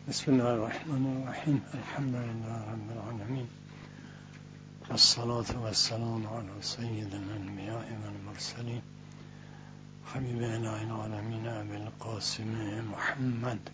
بسم الله الرحمن الرحیم. الحمد لله رب العالمین، الصلاة والسلام علی سید الانبیاء والمرسلین، حبیب اله العالمین ابی القاسم محمد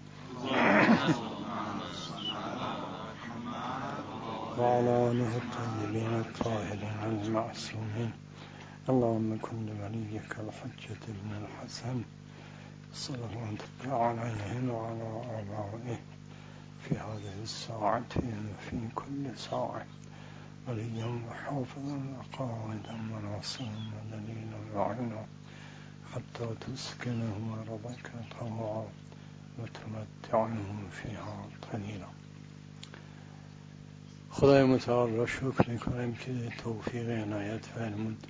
و علی آله الطیبین الطاهرین المعصومین. اللهم کن لولیک الحجة بن الحسن صلوات الله علیه و علی آبائه في هذه الساعة وفي كل ساعة وليا وحافظا وقائدا وناصرا ودليلا وعينا حتى تسكنه أرضك طوعا وتمتعه فيها قليلا. خدای متعال را شکر میکنم که توفیق عنایت فرمود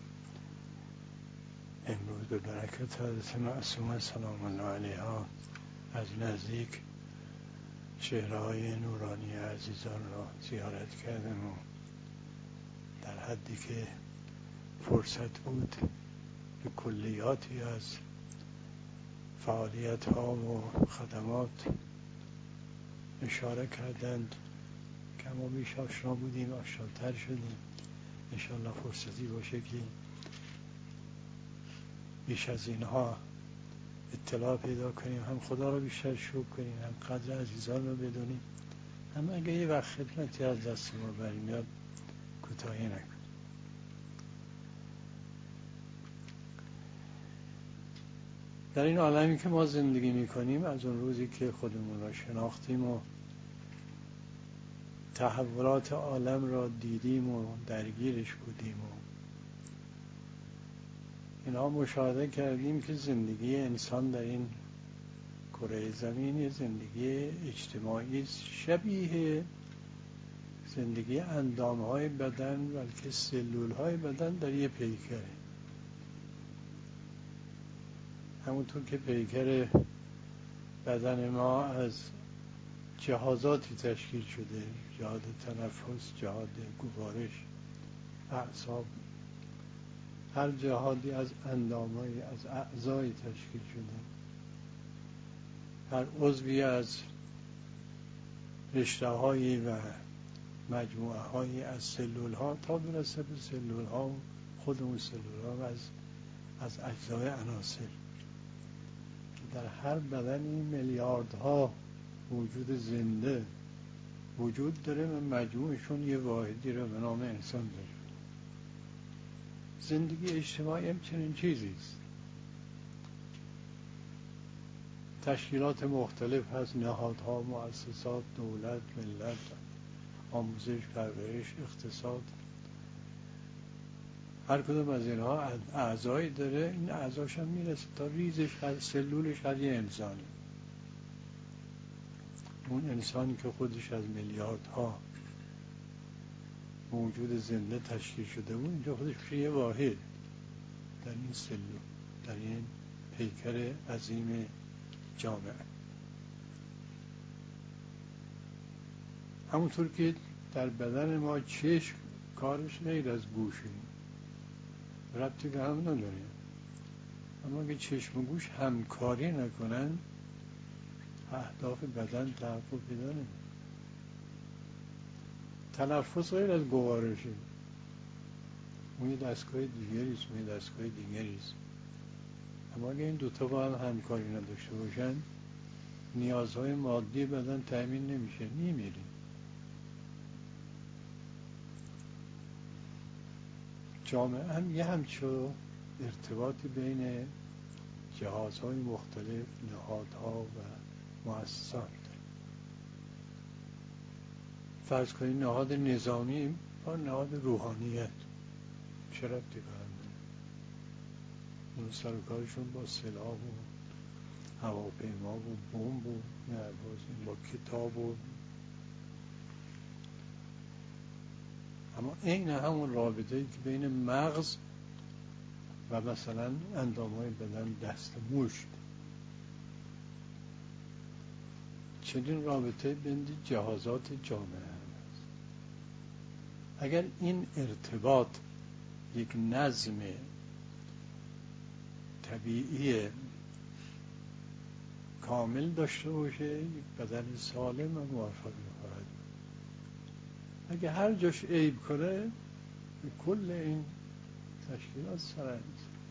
امروز به برکت حضرت معصومه سلام الله علیها از نزدیک چهره‌های نورانی عزیزان را زیارت کردم و در حدی که فرصت بود به کلیاتی از فعالیت‌ها و خدمات اشاره کردند که ما بیش آشنا بودیم، آشناتر شدیم. انشاءالله فرصتی باشه که بیش از اینها اطلاع پیدا کنیم، هم خدا رو بیشتر شکر کنیم، هم قدر عزیزان رو بدونیم، هم اگه یه وقت خدمتی از دست ما برمیاد کوتاهی نکنیم. در این عالمی که ما زندگی میکنیم، از اون روزی که خودمون را شناختیم و تحولات عالم را دیدیم و درگیرش بودیم و اینا مشاهده کردیم که زندگی انسان در این کره زمین زندگی اجتماعی شبیه زندگی اندامهای بدن، بلکه سلولهای بدن در یک پیکره. همونطور که پیکر بدن ما از جهازاتی تشکیل شده، جهاز تنفس، جهاز گوارش، اعصاب، هر جهادی از اندامهای، از اعضای تشکیل شده، هر عضوی از رشته‌هایی و مجموعه‌هایی از سلول‌ها تا برسه به سلول‌ها و خود اون سلول‌ها و از اجزای عناصر که در هر بدنی میلیاردها موجود زنده وجود داره و مجموعشون یه واحدی رو به نام انسان داره. زندگی اجتماعی هم چنین چیزی است. تشکیلات مختلف هست، نهادها، مؤسسات، دولت، ملت، آموزش، پرورش، اقتصاد. هر کدوم از اینها اعضایی داره، این اعضاش هم میرسه تا ریزش هر سلولش هر یه انسانی. اون انسانی که خودش از میلیاردها موجود زنده تشکیل شده بود، اینجا خودش میشه یه واحد در این سلول، در این پیکر عظیم جامعه. همونطور که در بدن ما چشم کارش غیر از گوشه، ربطی به هم نداره، اما اگه چشم و گوش همکاری نکنن اهداف بدن تحقق پیدا نمی‌کنه. تنفس غیر از گوارشه، اون یه دستگاه دیگریست، اون یه دستگاه دیگریست. اما اگه این دوتا با هم همکاری نداشته باشن نیازهای مادی بدن تأمین نمیشه، میمیریم. جامعه هم یه همچون ارتباطی بین جهازهای مختلف، نهادها و مؤسسات داره. فرض کنید نهاد نظامی با نهاد روحانیت چه ربطی به هم داره؟ اون سر و کارشون با سلاح و هواپیما و بمب و با کتاب و اما این همون رابطه‌ای که بین مغز و مثلا اندام‌های بدن، دست مشت، چنین رابطه بین جهازات جامعه هست. اگر این ارتباط یک نظم کامل داشته باشه، یک بدن سالم و موفق خواهد. اگه هر جاش عیب کنه به کل این تشکیلات سرنج.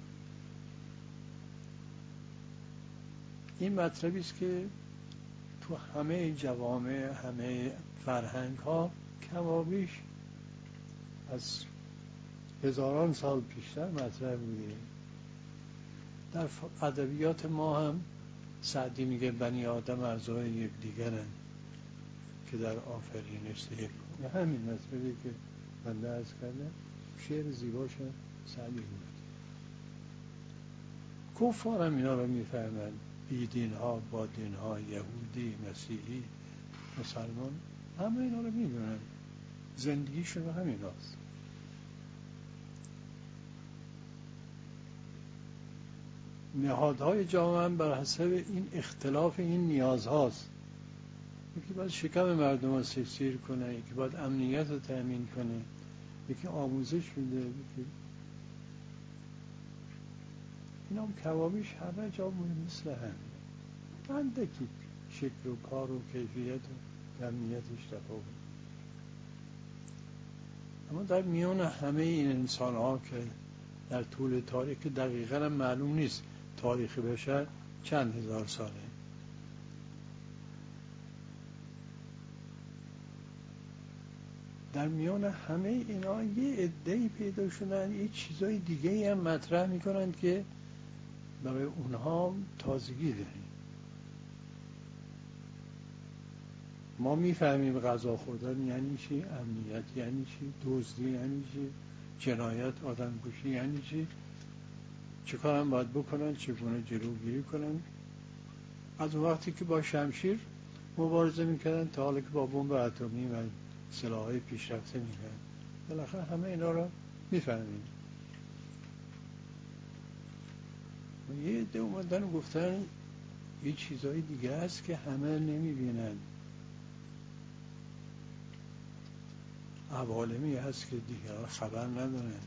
این مطلبی است که تو همه جوامع، همه فرهنگ ها کمابیش از هزاران سال پیشتر مطرح بوده. در ادبیات ما هم سعدی میگه بنی آدم اعضای یکدیگرند که در آفرینش یک. همین مطلبی که بنده عرض کردم شعر زیباش سعدی بود. کفار هم اینا رو میفهمند، بیدین ها با دین ها، یهودی، مسیحی، مسلمان، همه اینا رو میدونن، زندگیشون همین هاست. نهادهای جامعه هم بر حسب این اختلاف این نیازهاست. یکی باید شکم مردم رو سیر کنه، یکی باید امنیت رو تأمین کنه، یکی آموزش میده، یکی اینا هم کوامیش همه جا مثل هم بنده که شکل و کار و کیفیت و امنیتش تفاوت. اما در میان همه این انسان ها که در طول تاریخ که دقیقا هم معلوم نیست تاریخ بشر چند هزار ساله، در میان همه اینا یه عده‌ای پیدا شدن، یه چیزای دیگه هم مطرح میکنن که برای اونها تازگی داریم. ما میفهمیم غذا خوردن یعنی چی، امنیت یعنی چی، دزدی یعنی چی، جنایت، آدم کشی یعنی چی، چه کار هم باید بکنن، چگونه جلوگیری کنن. از اون وقتی که با شمشیر مبارزه میکردن تا حالا که با بمب اتمی و سلاح‌های پیشرفته میکردن، بالاخره همه اینا رو میفهمیم. یه عده اومدن و گفتن یه چیزهای دیگه هست که همه نمیبینن، عوالمی هست که دیگران خبر ندارن.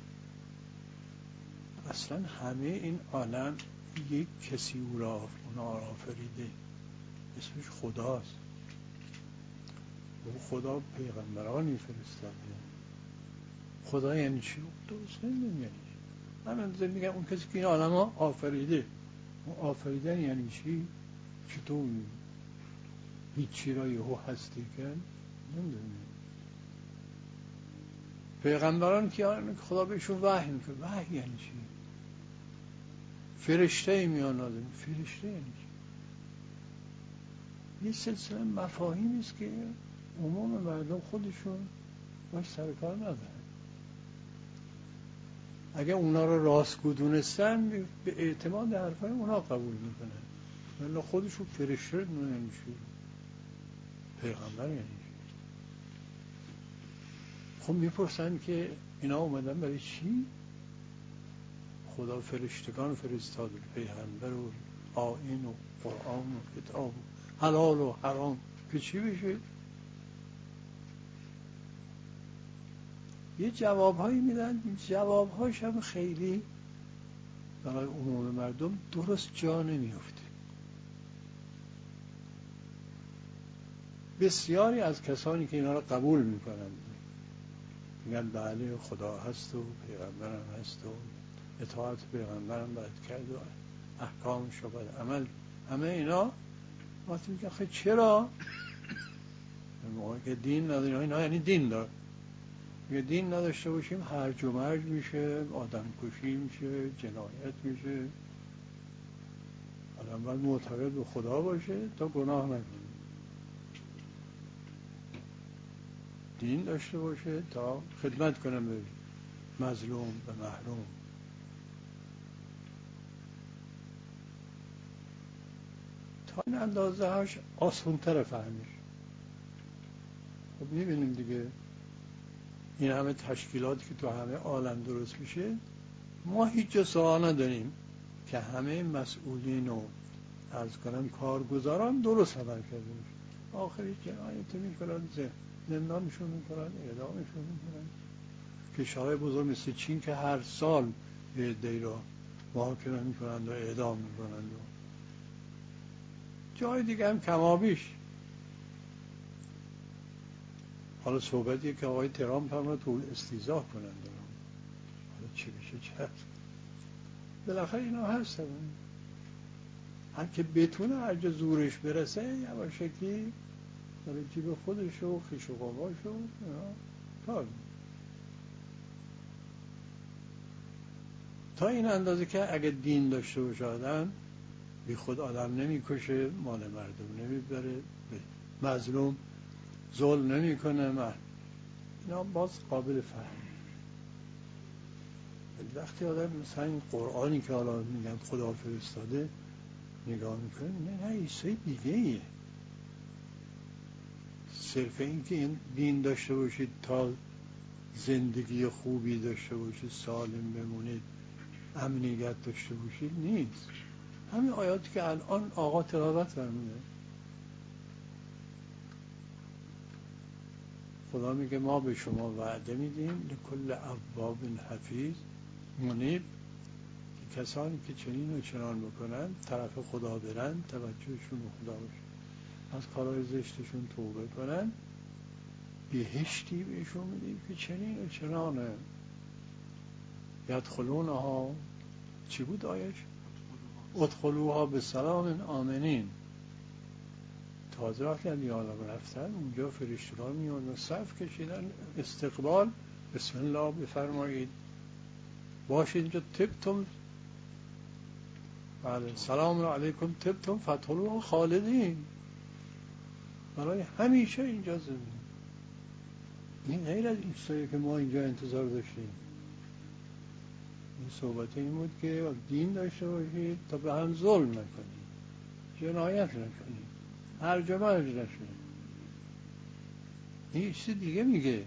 اصلا همه این عالم یک کسی اونا آفریده، اسمش خداست. و خدا پیغمبرانی فرستاده. خدا یعنی چی؟ درست نمیدونم یعنی چی. من میگم اون کسی که این عالم ها آفریده، اون آفریدن یعنی چی؟ چطور هیچی را یهو هستی کن؟ نمیدونم. پیغمبران که خدا بهشون وحی میکنه، وحی یعنی چی؟ فرشته میان آدم، فرشته یعنی چی؟ یه سلسله مفاهیمی است که عموم مردم خودشون باش سر کار ندارن. اگه اونا رو راستگو دونستن به اعتماد حرفای اونا قبول میکنن، ولی خودشون فرشته یعنی چی؟ پیغمبر یعنی چی؟ خب میپرسن که اینا اومدن برای چی؟ خدا فرشتگان فرستاد، پیغمبر و آیین و قرآن و کتاب و حلال و حرام که چی بشه؟ یه جوابهایی میدن، جوابهاش هم خیلی برای عموم مردم درست جا نمیفته. بسیاری از کسانی که اینا رو قبول میکنن میگن بله خدا هست و پیغمبرم هست و اطاعت پیغمبرم باید کرد و احکامش رو باید عمل، همه اینا. وقتی میگن خیلی چرا؟ موقعی که دین نداریم، اینا یعنی دین دار. میگه دین نداشته باشیم هرج و مرج میشه، آدم کشی میشه، جنایت میشه. آدم باید معتقد به خدا باشه تا گناه نکنه، دین داشته باشه تا خدمت کنه به مظلوم، به محروم. تا این اندازه هاش آسان تر فهمیش. خب میبینیم دیگه این همه تشکیلاتی که تو همه عالم درست میشه، ما هیچ جا سوال نداریم که همه مسئولین و عرض کنم کارگزاران درست عمل کرده باشه. آخری جنایت میکنن، زندانشون میکنن، اعدامشون میکنن. کشورهای بزرگ مثل چین که هر سال یه عده‌ای را محاکمه میکنند و اعدام میکنند و جای دیگه هم کمابیش. حالا صحبتیه که آقای ترامپ هم رو تو استیضاح کنن دارم، حالا چی بشه چه هست، بالاخره اینا هستن. هر که بتونه هر جا زورش برسه یواشکی داره جیب خودش و خیش و قواشو تا این اندازه که اگه دین داشته باشه آدم بی خود آدم نمی کشه، مال مردم نمی بره، مظلوم ظلم نمی کنه، اینا باز قابل فهم. وقتی آدم مثلا این قرآنی که حالا میگن خدا فرستاده نگاه میکنه، نه عیسی دیگه ایه. صرف این که این دین داشته باشید تا زندگی خوبی داشته باشید، سالم بمونید، امنیت داشته باشید نیست. همین آیاتی که الان آقا تلاوت فرموده، خدا میگه ما به شما وعده میدیم لکل اواب حفیظ منیب، که کسانی که چنین و چنان بکنن طرف خدا برن، توجهشون به خدا باشه، از کارهای زشتشون توبه کنن، بهشتی بهشون میدیم که چنین و چنانه. یدخلونها، چی بود آیش؟ ادخلوها به سلام آمنین. تازه وقتی از یادم رفتن اونجا فرشته‌ها میان و صف کشیدن استقبال، بسم الله بفرمایید، باشید اینجا تبتم، بله سلام علیکم تبتم فتحلوها خالدین، برای همیشه اینجا زمین. این غیر از این چیزایی که ما اینجا انتظار داشتیم. این صحبت این بود که دین داشته باشید تا به هم ظلم نکنید، جنایت نکنید، هرج و مرج نشید. این چیز دیگه میگه،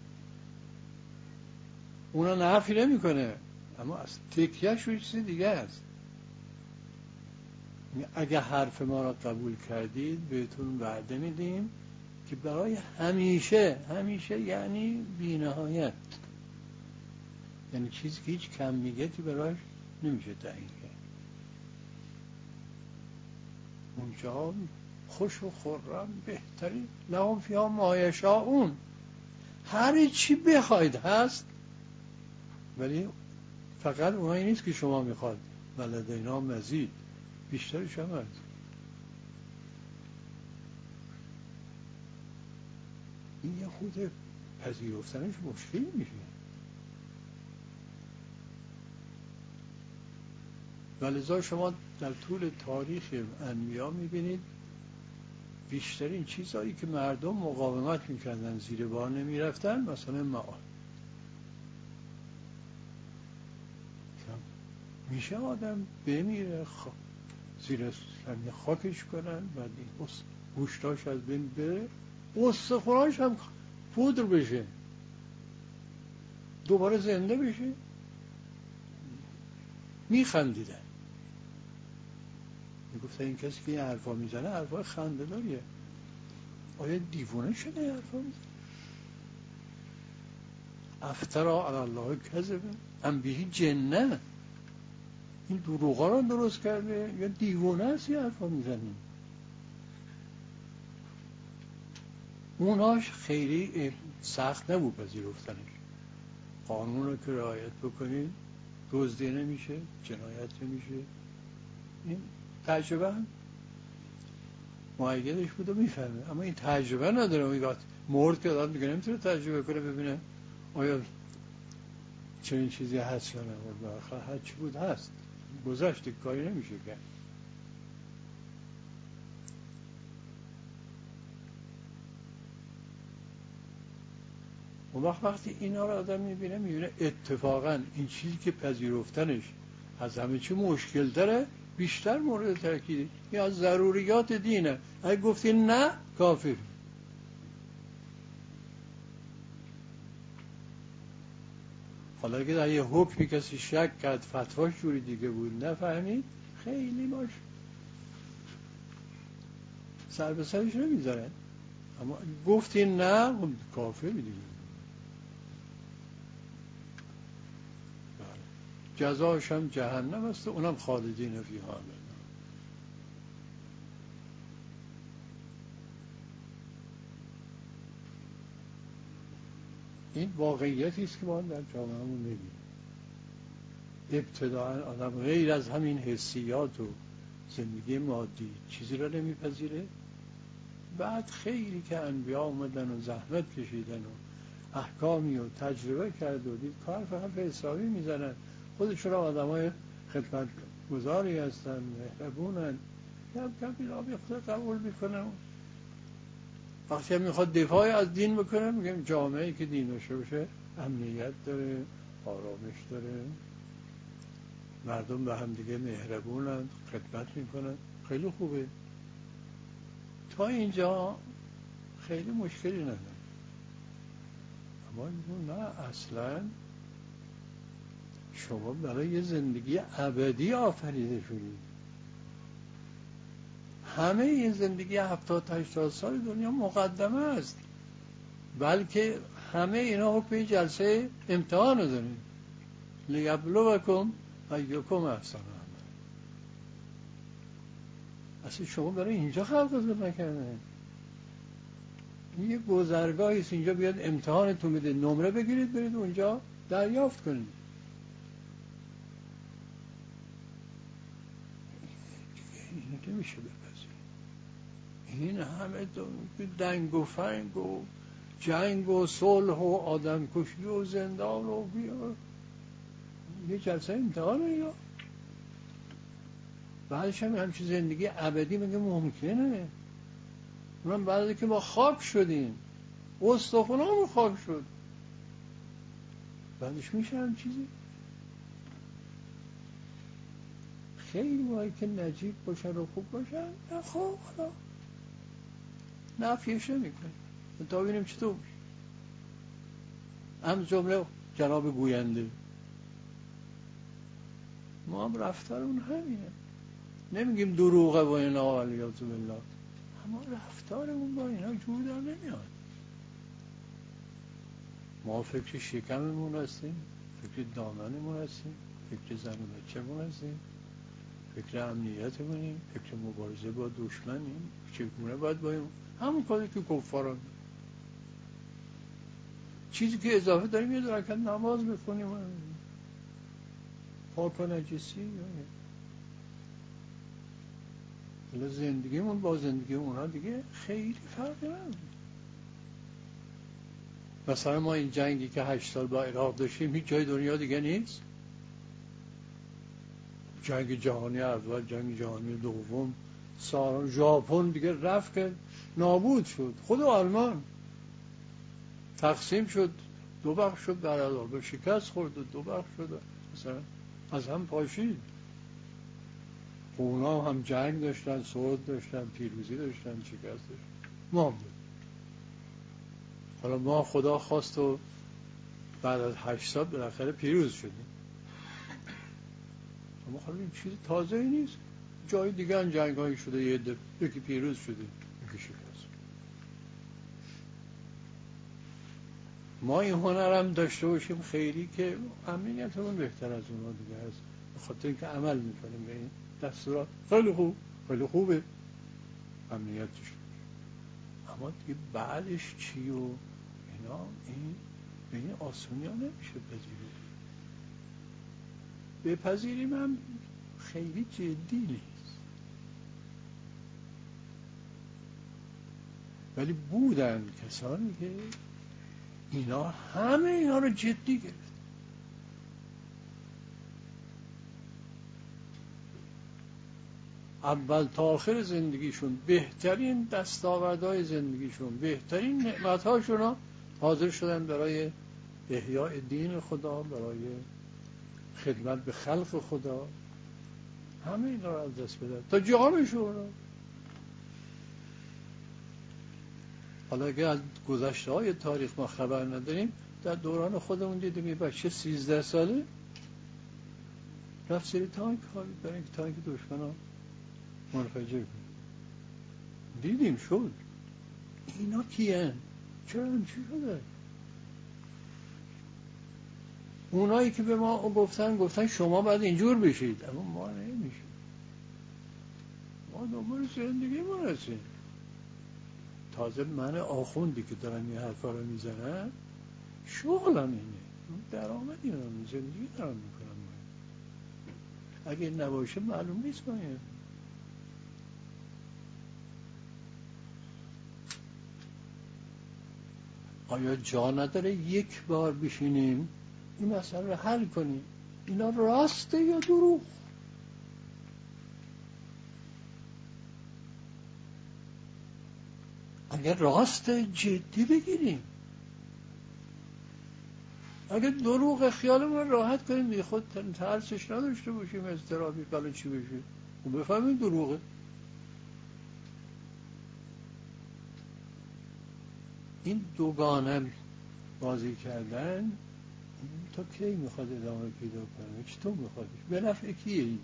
اونا نفی نمی کنه، اما از تکیهش روی چیز دیگه است. اگه حرف ما را قبول کردید بهتون وعده میدیم که برای همیشه، همیشه یعنی بی نهایت، یعنی چیزی که هیچ کمیتی برایش نمیشه تعیین کرد. اونجا خوش و خرم بهترین، لهم فیها ما یشاءون، هر چی بخواید هست، ولی فقط اونایی نیست که شما میخواد، ولدینا مزید، بیشترش هم هست. این یه خود پذیرفتنش مشکل میشه. ولذا شما در طول تاریخ انبیا میبینید بیشترین چیزهایی که مردم مقاومت میکردن زیر بار نمیرفتن، مثلا معاد میشه آدم بمیره زیر زمین خاکش کنن، بعد این گوشتاش از بین بره، استخوناش هم پودر بشه، دوباره زنده بشه. میخندیدن، میگفتن این کسی که این حرفا میزنه حرفا خنده داریه، آیا دیوونه شده این حرفا میزنه؟ افترا علی الله کذبه ام بهی جنه، این دروغا رو درست کرده یا دیوونه است این حرفا میزنه؟ اوناش خیلی سخت نبود پذیرفتنش. قانون رو که رعایت بکنید دزدی نمیشه، جنایت نمیشه. این تجربه هم معیدش بود و میفهمه، اما این تجربه نداره. میگه مرد که آدم دیگه نمیتونه تجربه کنه ببینه آیا چنین چیزی هست یا نه. هر چی بود هست، گذشت، کاری نمیشه کرد. اون وقتی اینا رو آدم میبینه اتفاقا این چیزی که پذیرفتنش از همه چی مشکل داره بیشتر مورد تاکید، این از ضروریات دینه. اگه گفتی نه کافر. حالا اگه در یه حکمی کسی شک کرد، فتواش جوری دیگه بود، نفهمید، خیلی باش سر به سرش نمیذارن. اما گفتی نه کافر دیگه. جزاش هم جهنم است و اونم خالدین فیها. این واقعیتی است که ما در جامعهمون می‌بینیم. ابتداء آدم غیر از همین حسیات و زندگی مادی چیزی را نمیپذیره. بعد خیلی که انبیا اومدن و زحمت کشیدن و احکامی و تجربه کرد و دید کار فقط حسابی میزنن، خودشون را آدمای خدمت گذاری هستن، مهربونن، کم کم اینا به خود قبول میکنن. وقتی هم میخواد دفاعی از دین بکنه میگم جامعه‌ای که دین داشته باشه امنیت داره، آرامش داره، مردم به هم دیگه مهربونن، خدمت میکنن، خیلی خوبه. تا اینجا خیلی مشکلی نداره. اما نه، اصلا شما برای یه زندگی ابدی آفریده شدید. همه این زندگی 70-80 سال دنیا مقدمه است، بلکه همه اینا حکم جلسه امتحان رو دارید. لیبلوکم ایکم احسن عملا. اصلا شما برای اینجا خلقتون نکردن. این یه گذرگاهی است، اینجا بیاد امتحانتون بده، نمره بگیرید برید اونجا دریافت کنید. اینو که میشه بپذیرید. این همه دنگ و فنگ و جنگ و صلح و آدم کشی و زندان و یه جلسه امتحانه یا بعدش هم همچین زندگی ابدی مگه ممکنه؟ اونم بعد که ما خاک شدیم، استخونامون خاک شد، بعدش میشه هم چیزی؟ خیلی باید که نجیب باشن و خوب باشن، نه خوب حالا نفیش نمیکنه تا ببینیم چطور میشه. هم جمله جناب گوینده ما هم رفتارمون همینه. نمیگیم دروغه و اینا علیاذ بالله، اما رفتارمون با اینا جور در نمیاد. ما فکر شکممون هستیم، فکر دامنمون هستیم، فکر زن و بچه‌مون هستیم، فکر امنیتمونیم، فکر مبارزه با دشمنیم، چگونه باید بایم همون کاری که کفاران. چیزی که اضافه داریم یه رکعت نماز بخونیم، پاک و نجسی. حالا زندگیمون با زندگی اونا دیگه خیلی فرق نداره. مثلا ما این جنگی که 8 سال با عراق داشتیم هیچ جای دنیا دیگه نیست. جنگ جهانی اول، جنگ جهانی دوم، ژاپن دیگه رفت که نابود شد. خود آلمان تقسیم شد، 2 بخش شد، برادر شکست خورد و 2 بخش شد، مثلا از هم پاشید. اونا هم جنگ داشتن، صعود داشتن، پیروزی داشتن، شکست داشتن. ما بود. حالا ما خدا خواست و بعد از 8 سال بالاخره پیروز شدیم. اما خب این چیز تازه ای نیست. جای دیگه هم جنگ هایی شده، یکی پیروز شده، یکی شکست. ما این هنر هم داشته باشیم خیلی که امنیتمون بهتر از اونا دیگه هست، به خاطر اینکه عمل میکنیم به این دستورات. خیلی خوب، خیلی خوبه امنیتش، اما دیگه بعدش چی و اینا، این به این آسونی ها نمیشه پذیرید. بپذیریم هم خیلی جدی نیست، ولی بودن کسانی که همه اینا رو جدی گرفت. اول تا آخر زندگیشون بهترین دستاوردهای زندگیشون، بهترین نعمتهاشون رو حاضر شدن برای احیاء دین خدا، برای خدمت به خلق خدا. همه اینا رو از دست بدن تا جانشون رو. حالا اگه از گذشته های تاریخ ما خبر نداریم، در دوران خودمون دیدیم یه بچه 13 ساله رفت سری تانک خالید برای اینکه تانک دشمن ها منفجر کنه. دیدیم شد. اینا کیه؟ چرا همچی شده؟ اونایی که به ما گفتن شما باید اینجور بشید، اما ما نمیشیم. ما دنبال زندگیمون هستیم. تازه من آخوندی که دارن این حرفا رو میزنن شغلم اینه، درآمدی دارم، زندگی دارم میکنم. اگه نباشه معلوم نیست باید. آیا جا نداره یک بار بشینیم این مسئله رو حل کنیم؟ اینا راسته یا دروغ؟ اگر راسته جدی بگیریم، اگر دروغ خیالمون راحت کنیم، بی خود ترسش نداشته باشیم اضطرابی کلا چی بشه و بفهمیم دروغه. این دوگانه بازی کردن این تا کی میخواد ادامه پیدا کنه؟ چطور میخواد؟ به نفع کیه این؟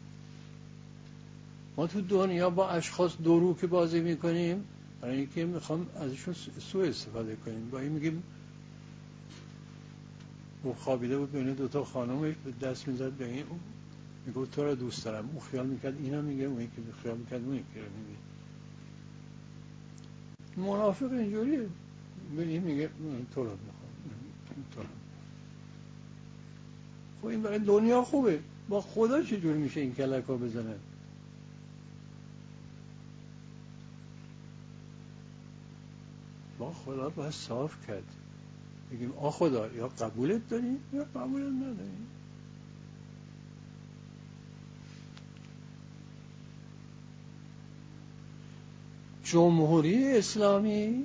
ما تو دنیا با اشخاص دورو که بازی میکنیم برای اینکه میخوام ازشون سوء استفاده کنیم. با این میگیم او خوابیده بود بین دوتا خانمش، به دست میزد به این، میگه تو را دوست دارم. او خیال میکرد اینا میگه، اون یکی خیال میکرد اون یکی رو میگه. منافق اینجوریه، به این میگه تو را میخوام، تو را. خب این برای دنیا خوبه، با خدا چجور میشه این کلکا بزنه؟ با خدا باید صاف کرد، بگیم آ خدا یا قبولت داریم یا قبولت نداریم. جمهوری اسلامی،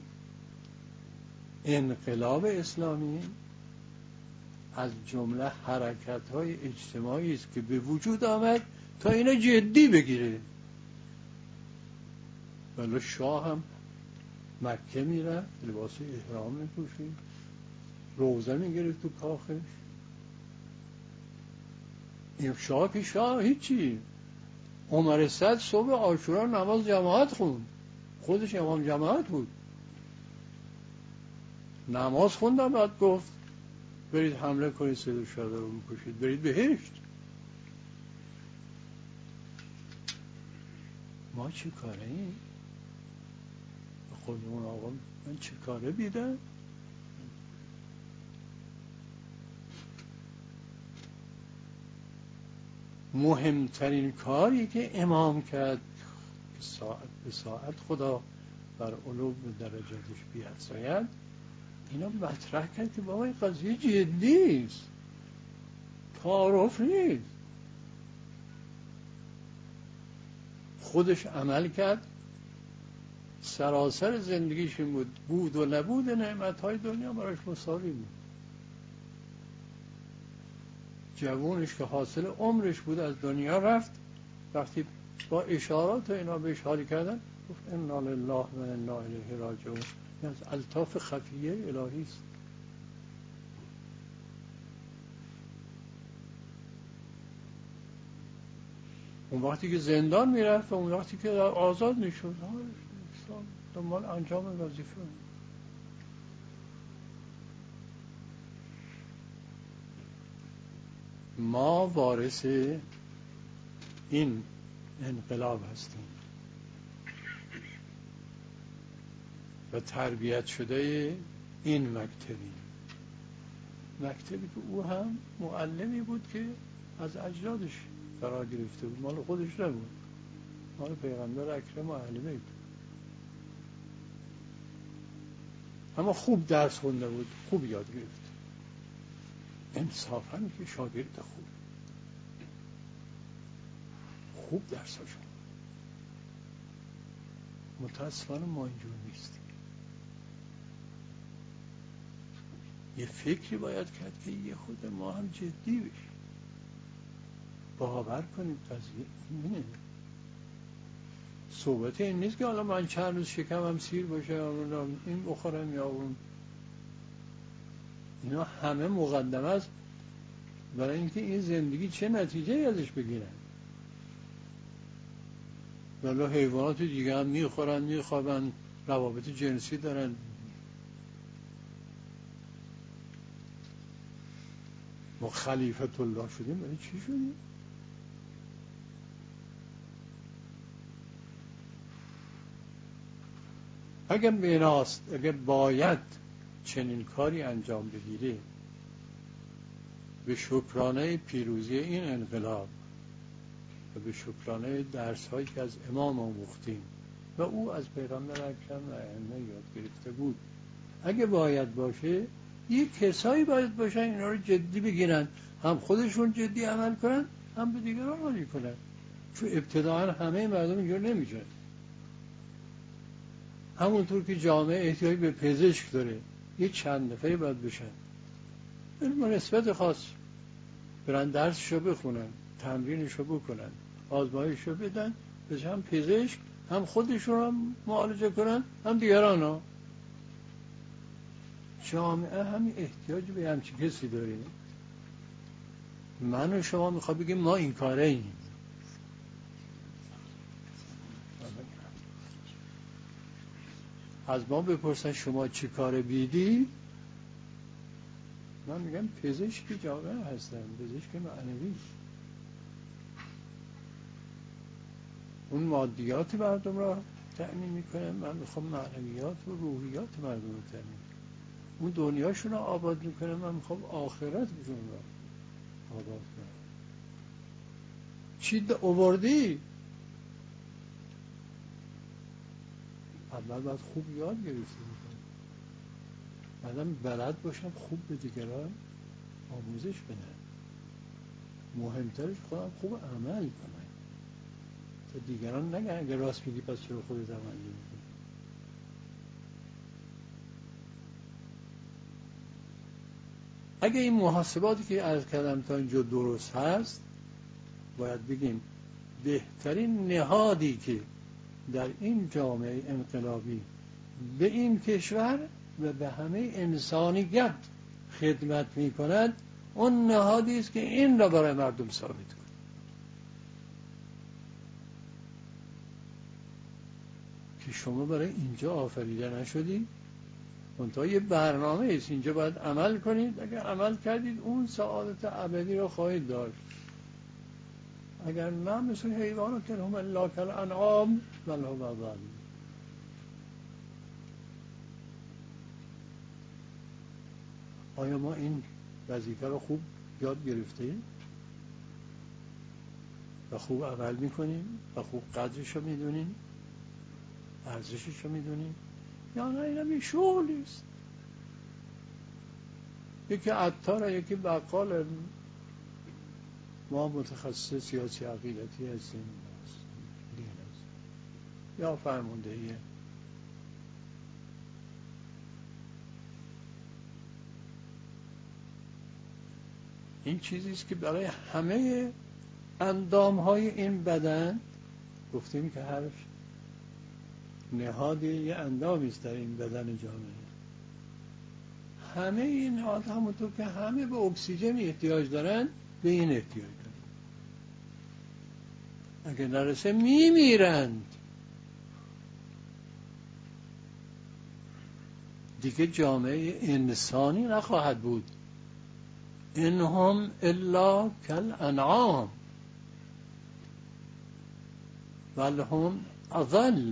انقلاب اسلامی از جمله حرکت‌های اجتماعی است که به وجود آمد تا اینا جدی بگیره. ولی شاه هم مکه میره، لباس احرام میپوشید، روزه میگرفت تو کاخش. این شاه که شاه هیچی. عمر صد صبح عاشورا نماز جماعت خوند، خودش امام جماعت بود، نماز خوندم، بعد گفت برید حمله کنید سید الشهدا رو بکشید، برید بهشت. ما چی کاره این؟ به خودمون آقا من چی کاره بیدم؟ مهمترین کاری که امام کرد که ساعت به ساعت خدا بر علو درجاتش بیفزاید، اینا مطرح کرد که بابا این قضیه جدی است، تعارف نیست. خودش عمل کرد، سراسر زندگیش این بود و نبود نعمتهای دنیا براش مساوی بود. جوونش که حاصل عمرش بود از دنیا رفت، وقتی با اشارات اینا بهش حالی کردن گفت انا لله و انا الیه راجعون. این از الطاف خفیه الهی است. اون وقتی که زندان میرفت و اون وقتی که آزاد میشد دنبال انجام وظیفه. ما وارث این انقلاب هستیم و تربیت شده این مکتبی که او هم معلمی بود که از اجدادش قرار گرفته بود، مال خودش نبود، مال پیغمبر اکرم و اهل بیت. اما خوب درس خونده بود، خوب یاد گرفت. انصافاً که شاگرد خوب درساشون. متاسفانه ما اینجور نیستیم. یه فکری باید کرد که یه خود ما هم جدی بشیم، باور کنیم قضیه اینه. صحبت این نیست که حالا من چند روز شکمم سیر باشه این بخورم یا اون. اینا همه مقدمه است برای اینکه این زندگی چه نتیجه ازش بگیرن. ولی حیوانات دیگه هم میخورن، میخوابن، روابط جنسی دارن. ما خلیفت الله شدیم، برای چی شدیم؟ اگر بیناست، اگر باید چنین کاری انجام بگیره به شکرانه پیروزی این انقلاب و به شکرانه درس هایی که از امام آموختیم و او از پیغمبر اکرم و ائمه یاد گرفته بود، اگه باید باشه یک کسایی باید باشن اینا رو جدی بگیرن، هم خودشون جدی عمل کنن هم به دیگران عالی کنن، چون ابتداعا همه مردم اینجور نمیشن. همونطور که جامعه احتیاج به پزشک داره یه چند نفری باید بشن علم نسبت خاص، برن درسشو بخونن، تمرینشو بکنن، آزمایششو بدن، بشه هم پزشک، هم خودشون هم معالجه کنن هم دیگران ها. جامعه همین احتیاج به همچین کسی داریم. من و شما میخواد بگیم ما این کاره ایم. از ما بپرسن شما چی کاره بیدی، من میگم پزشک جامعه هستم، پزشک معنوی. اون مادیات مردم را تأمین میکنه، من میخوام معنویات و روحیات مردم را تأمین. اون دنیاشون رو آباد میکنه، من میخوام آخرتشون را آباد کنم. چی آوردی؟ اول باید خوب یاد گرفته بکنم، بعدم بلد باشم خوب به دیگران آموزش بدم، مهمترش خودم خوب عمل کنم تا دیگران نگن اگه راست میگی پس چرا خودت عمل نمی‌کنی. اگه این محاسباتی که عرض کردم تا اینجا درست هست، باید بگیم بهترین نهادی که در این جامعه انقلابی به این کشور و به همه انسانیت خدمت می کند اون نهادی است که این را برای مردم ثابت کند. که شما برای اینجا آفریده نشدید، منتها یه برنامه است، اینجا باید عمل کنید، اگر عمل کردید اون سعادت ابدی را خواهید داشت. اگر نه مثل حیوانات هم الا کالانعام بل هم اضل. آیا ما این وظیفه رو خوب یاد گرفتیم و خوب عمل میکنیم و خوب قدرش رو میدونیم، ارزشش رو میدونیم، یا نه این هم یک شغلی است؟ یکی عطار، یکی بقال، ما متخصص سیاسی عقیدتی هستیم یا فرماندهی. این چیزی است که برای همه اندامهای این بدن گفتیم که هر نهادی یه اندامی است در این بدن جامعه. همه این نهاد همونطور که همه به اکسیژن احتیاج دارن به این احتیاج دارن، اگه نرسه میمیرند. دیگه جامعه انسانی نخواهد بود. انهم الا کالانعام بل هم اضل.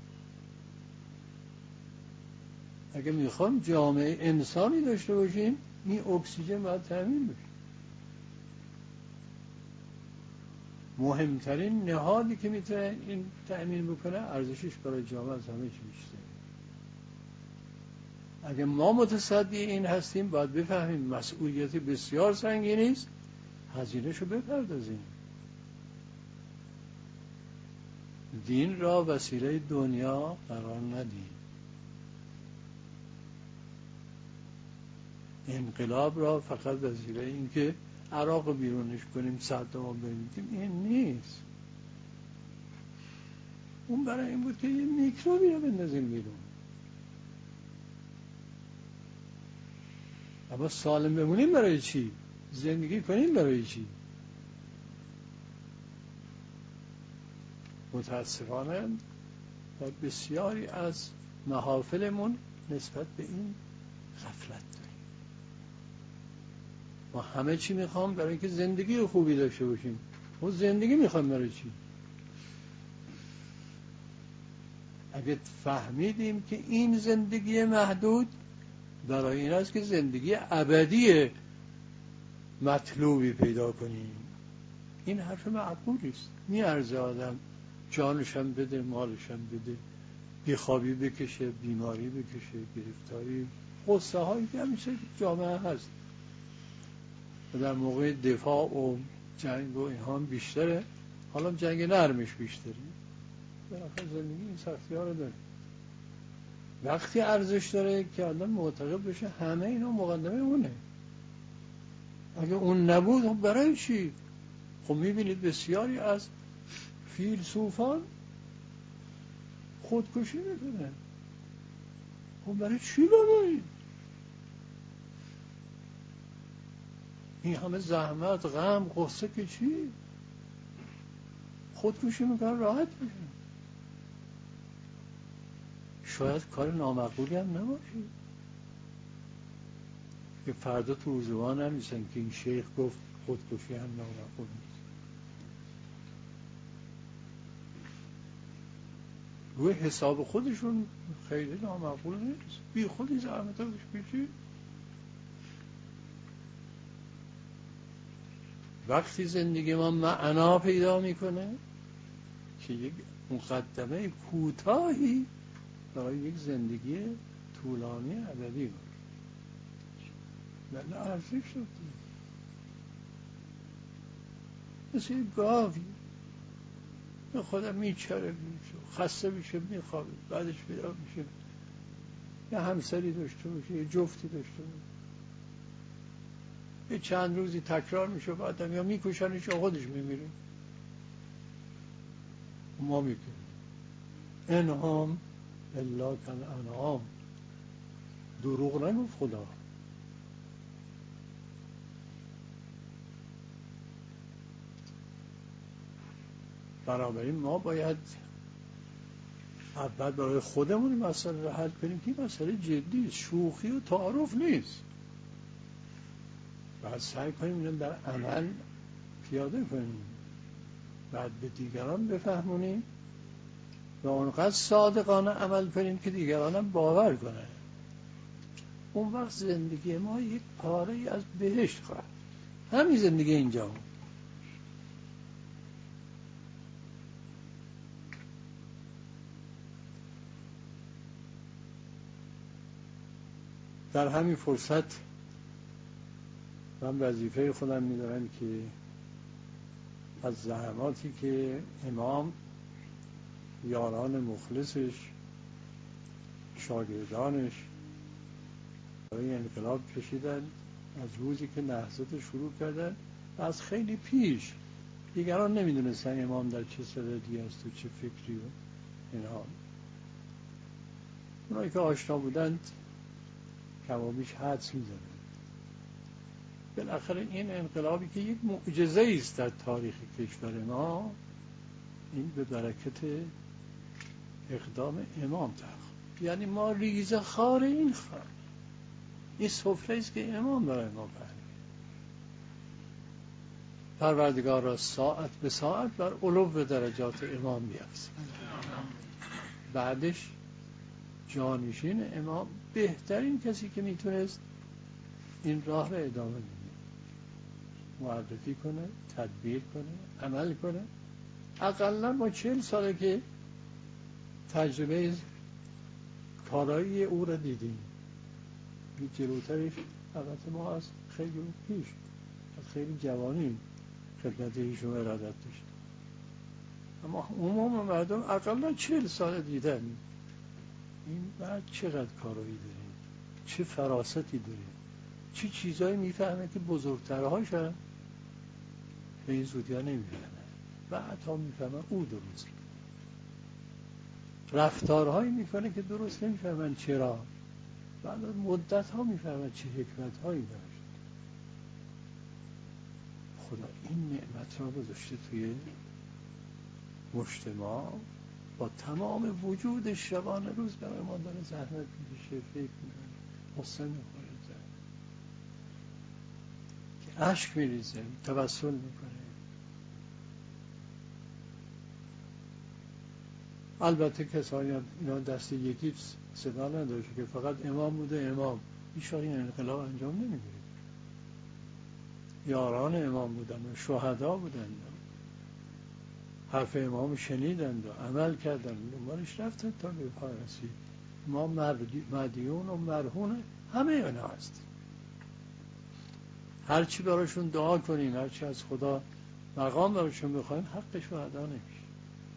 اگه میخوام جامعه انسانی داشته باشیم این اکسیژن باید تامین بشه. مهمترین نهادی که میتونه این تامین بکنه ارزشش برای جامعه از همه چی بیشتره. اگه ما متصدی این هستیم باید بفهمیم مسئولیت بسیار سنگینی است، هزینه‌شو بپردازیم. دین را وسیله دنیا قرار ندیم. انقلاب را فقط وسیله این که عراق بیرونش کنیم، صدام بریدیم، این نیست. اون برای این بود که یه میکروبی رو بندازیم بیرون. اما سالم بمونیم برای چی؟ زندگی کنیم برای چی؟ متاسفانه در بسیاری از محافلمون نسبت به این غفلت داریم. ما همه چی میخوام برای اینکه زندگی خوبی داشته باشیم. و زندگی میخوام برای چی؟ اگه فهمیدیم که این زندگی محدود برای این است که زندگی ابدی مطلوبی پیدا کنیم. این حرف معقولی است. میارزه آدم جانشم بده، مالشم بده، بیخوابی بکشه، بیماری بکشه، گرفتاری، غصه هایی که همیشه جامعه هست و در موقع دفاع و جنگ و اینها هم بیشتره. حالا جنگ نرمش بیشتره. بالاخره زندگی این سختی ها رو داره. وقتی ارزش داره که آدم معتقد بشه همه اینا مقدمه اونه. اگه اون نبود خب برای چی؟ خب میبینید بسیاری از فیلسوفان خودکشی میکنن. خب برای چی بابایی؟ این همه زحمت، غم، غصه که چی؟ خودکشی میکنن راحت میشن. شاید کار نامعقولی هم نباشه که فردا تو روزوان نمیسن که این شیخ گفت خودکشی هم نامعقول نیست. روی حساب خودشون خیلی نامعقول نیست. بی خودی زحمت هاش بیشی. وقتی زندگی ما معنا پیدا میکنه که یک مقدمه کوتاهی برای یک زندگی طولانی ابدی باشه. بله ارزش شد. مثل یک گاوی به خودم میچره، خسته میشه، میخوابه، بعدش بیدار میشه، یه همسری داشته باشه، یه جفتی داشته باشه، یه چند روزی تکرار میشه، بعدم یا میکشنش یا خودش میمیره. ما میکنیم انعام الا کل انعام. دروغ نگفت خدا. بنابراین ما باید اول برای خودمون این مسئله رو حل کنیم که این مسئله جدی است، شوخی و تعارف نیست. بعد سعی کنیم اینو در عمل پیاده کنیم، بعد به دیگران بفهمونیم و اونقدر صادقانه عمل کنیم که دیگران هم باور کنن. اون وقت زندگی ما یک پاره از بهشت خواهد. همین زندگی اینجا هم. در همین فرصت من وظیفه خودم می‌دارم که از زحماتی که امام، یاران مخلصش، شاگردانش برای انقلاب کشیدن، از روزی که نهضت شروع کردن و از خیلی پیش. دیگران نمیدونستن امام در چه صددی است و چه فکری و اینها. اونایی که آشنا بودند کمابیش حدس می‌زدن. بالاخره این انقلابی که یک معجزه است در تاریخ کشور ما، این به برکت اقدام امام تحقق. یعنی ما ریزه خار این خواهد. این سفره است که امام برای ما پهن. پروردگار را ساعت به ساعت بر علو درجات امام بیافزاید. بعدش جانشین امام بهترین کسی که میتونست این راه را ادامه بده، معرفی کنه، تدبیر کنه، عمل کنه. اقلا ما 40 ساله که تجربه کارایی او را دیدیم. بی جلوترش البته ما از خیلی پیش، از خیلی جوانی خدمت ایشون ارادت داشتیم، اما عموم مردم اقلا 40 ساله دیدن. این بعد چقدر کارایی داره، چه فراستی داره، چه چیزایی میفهمه که بزرگترهاش هم به این زودی ها نمیفهمه. بعد ها میفهمه او درست، رفتارهایی میکنه که درست نمیفهمن چرا، بعد از مدت ها میفهمن چه حکمت هایی داشت. خدا این نعمت را گذاشته توی مجتمع، با تمام وجود شبانه روز برای ما داره زحمت میکشه، فکر میکنه، قصه میخوره، که عشق میریزه، توسل میکنه. البته کسانی هم اینا دست یکی صدا نداشته که فقط امام بوده، امام هیچ این انقلاب انجام نمیگیره. یاران امام بودن و شهدا بودن، حرف امام شنیدند و عمل کردند، دنبالش رفتند تا به پای رسید. ما مدیون و مرهون همه اینا هست. هرچی براشون دعا کنیم، هرچی از خدا مقام براشون بخوایم، حقش رو ادا نمیشه.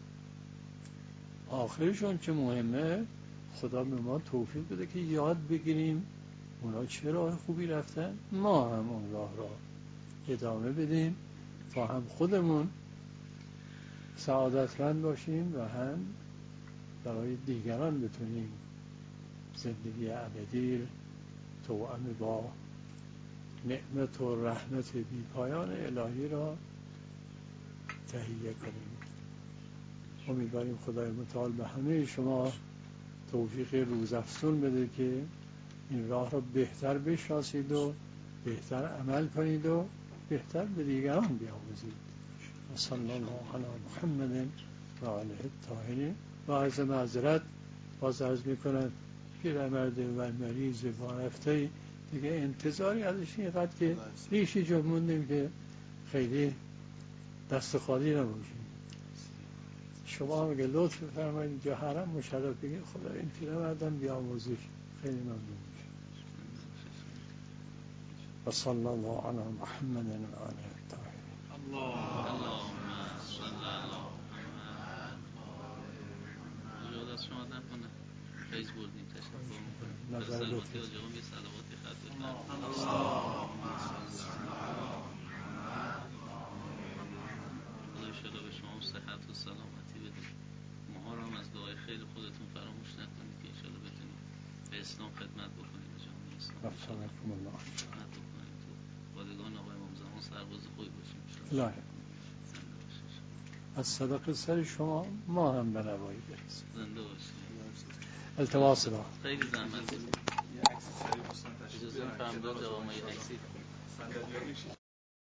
آخرشون که مهمه، خدا به ما توفیق بده که یاد بگیریم اونا چه راه خوبی رفتن، ما هم اون راه را ادامه بدیم تا هم خودمون سعادتمند باشیم و هم برای دیگران بتونیم زندگی ابدی توأم با نعمت و رحمت بی پایان الهی را تهیه کنیم. امیدواریم خدای متعال به همه شما توفیق روزافزون بده که این راه را بهتر بشناسید و بهتر عمل کنید و بهتر به دیگران بیاموزید. صلی الله علی محمد و آله الطاهرین. و عرض معذرت باز عرض میکنم پیرمرد و مریض وارفته دیگه انتظاری ازش اینقدر که ریشی جموندیم که خیلی دست خالی نباشیم. شما هم اگه لطف بفرمایید اینجا حرم مشرف بگید خدا این پیرمردم بیاموزش، خیلی ممنون میشه. و صلی الله علی محمد و آله الطاهرین. اللهم صل علی محمد. یاد از شما نکنه فیض بردیم، تشکر میکنم. نظر سلامتی آجاقم یه صلواتی خط بفرمایید. خدا ایشالا به شما صحت و سلامتی بده. ماها رو هم از دعای خیلی خودتون فراموش نکنید که ایشالا بتونید به اسلام خدمت بکنید، به جامعه اسلام ایشالا خدمت بکنید، تو پادگان آقای امام زمان سرباز خوبی باشیم ایشالا. از صدق سر شما ما هم به نوایی برسیم. زنده باشید. التماس دارم. خیلی زحمت کشیدید. اجازه فرمودید جواب ما یه عکسی